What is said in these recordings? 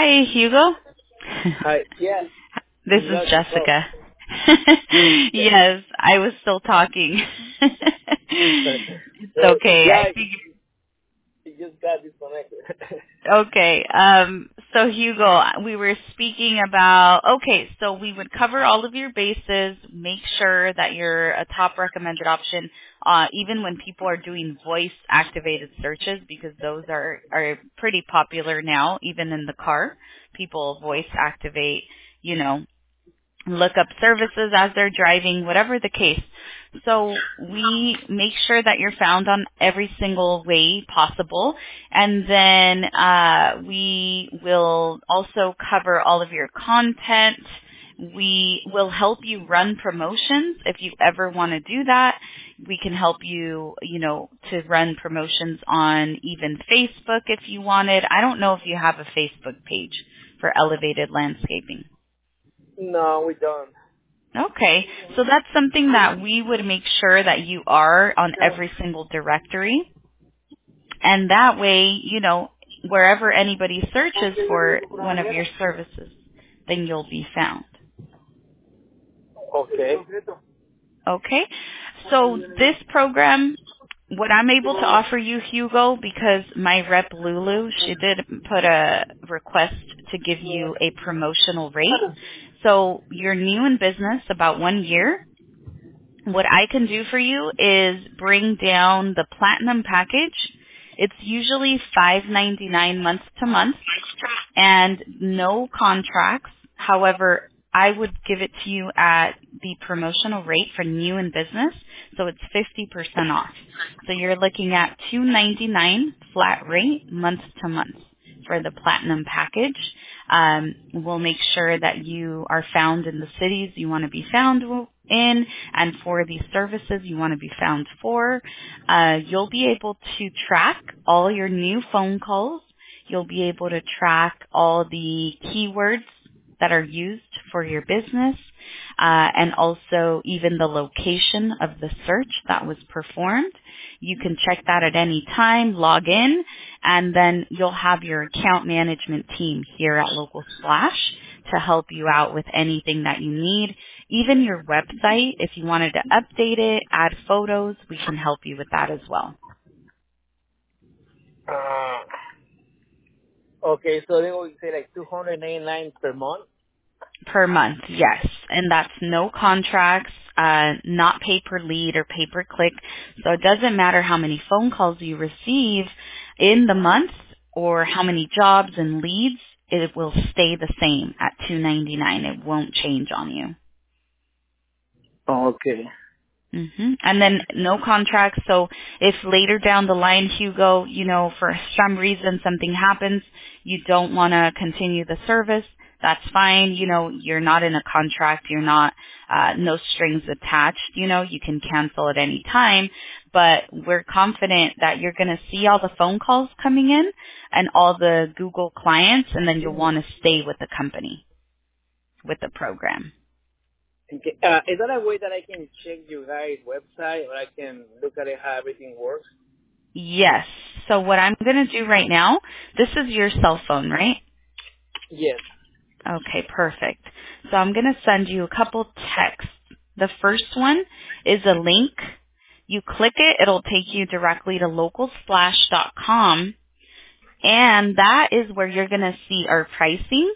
Hi, Hugo. Hi. Yes. This is Exactly. So, Jessica. yeah. Yes, I was still talking. It's So, okay. yeah, I figured. it just got disconnected. Okay. So Hugo, we were speaking about, okay, so we would cover all of your bases, make sure that you're a top recommended option, even when people are doing voice activated searches, because those are pretty popular now, even in the car. People voice activate, you know, look up services as they're driving, whatever the case. So we make sure that you're found on every single way possible. And then we will also cover all of your content. We will help you run promotions if you ever want to do that. We can help you, to run promotions on even Facebook if you wanted. I don't know if you have a Facebook page for Elevated Landscaping. No, we don't. Okay, so that's something that we would make sure that you are on every single directory. And that way, wherever anybody searches for one of your services, then you'll be found. Okay. Okay, so this program, what I'm able to offer you, Hugo, because my rep Lulu, she did put a request to give you a promotional rate. So you're new in business, about 1 year. What I can do for you is bring down the platinum package. It's usually $5.99 month to month and no contracts. However, I would give it to you at the promotional rate for new in business, so it's 50% off. So you're looking at $299 flat rate month to month for the platinum package. We'll make sure that you are found in the cities you want to be found in, and for the services you want to be found for. You'll be able to track all your new phone calls. You'll be able to track all the keywords that are used for your business, and also even the location of the search that was performed. You can check that at any time, log in, and then you'll have your account management team here at Local Splash to help you out with anything that you need. Even your website, if you wanted to update it, add photos, we can help you with that as well. Okay, so then we say like 299 per month. Per month, yes. And that's no contracts, not pay per lead or pay per click. So it doesn't matter how many phone calls you receive in the month or how many jobs and leads, it will stay the same at $299. It won't change on you. Okay. And then no contracts. So if later down the line, Hugo, for some reason something happens, you don't want to continue the service, that's fine. You're not in a contract. You're not, no strings attached. You can cancel at any time. But we're confident that you're going to see all the phone calls coming in and all the Google clients, and then you'll want to stay with the company, with the program. Okay. Is that a way that I can check your guys' website, or I can look at it how everything works? Yes. So what I'm going to do right now, this is your cell phone, right? Yes. Okay, perfect. So I'm going to send you a couple texts. The first one is a link. You click it, it'll take you directly to localsplash.com, and that is where you're going to see our pricing.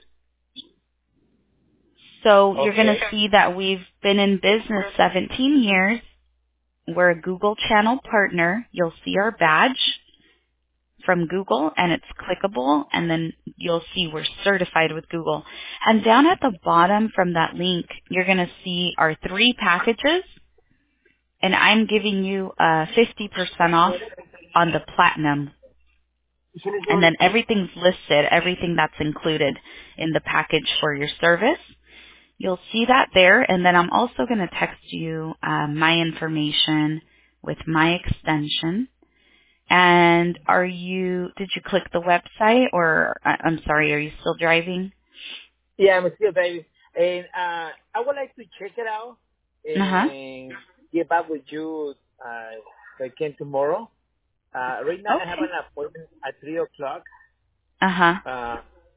So you're going Okay. to see that we've been in business 17 years. We're a Google Channel partner. You'll see our badge from Google, and it's clickable, and then you'll see we're certified with Google. And down at the bottom from that link, you're going to see our 3 packages, and I'm giving you 50% off on the platinum. And then everything's listed, everything that's included in the package for your service. You'll see that there, and then I'm also going to text you my information with my extension. And did you click the website, or, I'm sorry, are you still driving? Yeah, I'm still baby. And I would like to check it out Uh-huh. and get back with you again tomorrow. Right now I have Okay. an appointment at 3 o'clock. Uh-huh.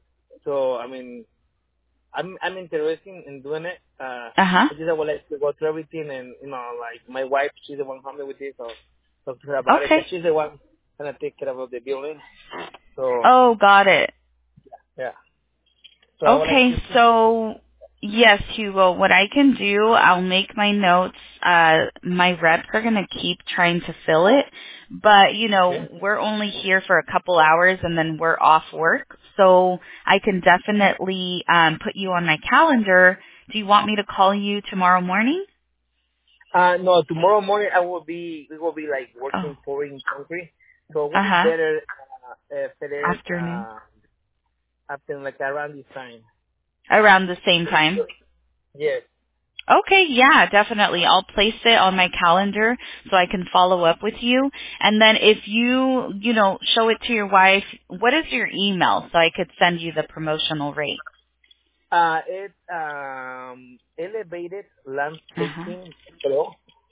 So I mean, I'm interested in doing it. Uh-huh. I just would like to go through everything, and like my wife, she's the one helping me with this, so talk to her about it. Okay. Cause she's the one gonna take care of the building. So Oh, got it. yeah. So I would like Okay, to see. so yes, Hugo, what I can do, I'll make my notes. My reps are going to keep trying to fill it, but Okay. we're only here for a couple hours and then we're off work. So I can definitely put you on my calendar. Do you want me to call you tomorrow morning? No, tomorrow morning we will be like Oh, working foreign country, so it will be uh-huh. better, better Afternoon. after like around this time. Around the same time. Yes. Okay, yeah, definitely. I'll place it on my calendar so I can follow up with you. And then if show it to your wife, what is your email so I could send you the promotional rate? It's elevated Uh-huh. landscaping pro.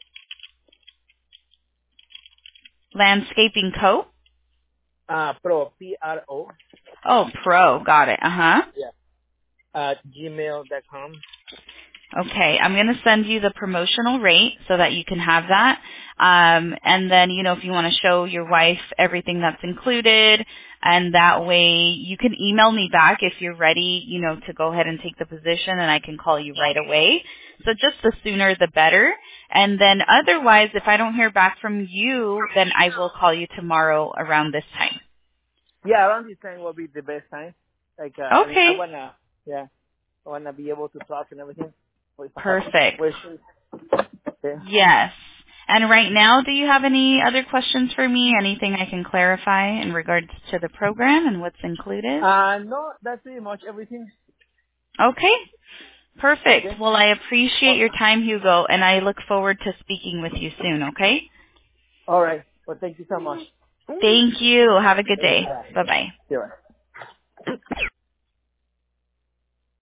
Landscaping Co. Pro PRO. Oh, Pro. Got it. Uh-huh. Yeah. At gmail.com. Okay, I'm going to send you the promotional rate so that you can have that. And then, if you want to show your wife everything that's included, and that way you can email me back if you're ready, to go ahead and take the position, and I can call you right away. So just the sooner the better. And then otherwise, if I don't hear back from you, then I will call you tomorrow around this time. Yeah, around this time will be the best time. Like, I mean, Okay, I wanna be able to talk and everything. If I have perfect. questions. Okay. Yes. And right now, do you have any other questions for me? Anything I can clarify in regards to the program and what's included? No, that's pretty much everything. Okay. Perfect. Okay. Well, I appreciate your time, Hugo, and I look forward to speaking with you soon, okay? All right. Well, thank you so much. Thank you. Have a good day. All right. Bye-bye. See you.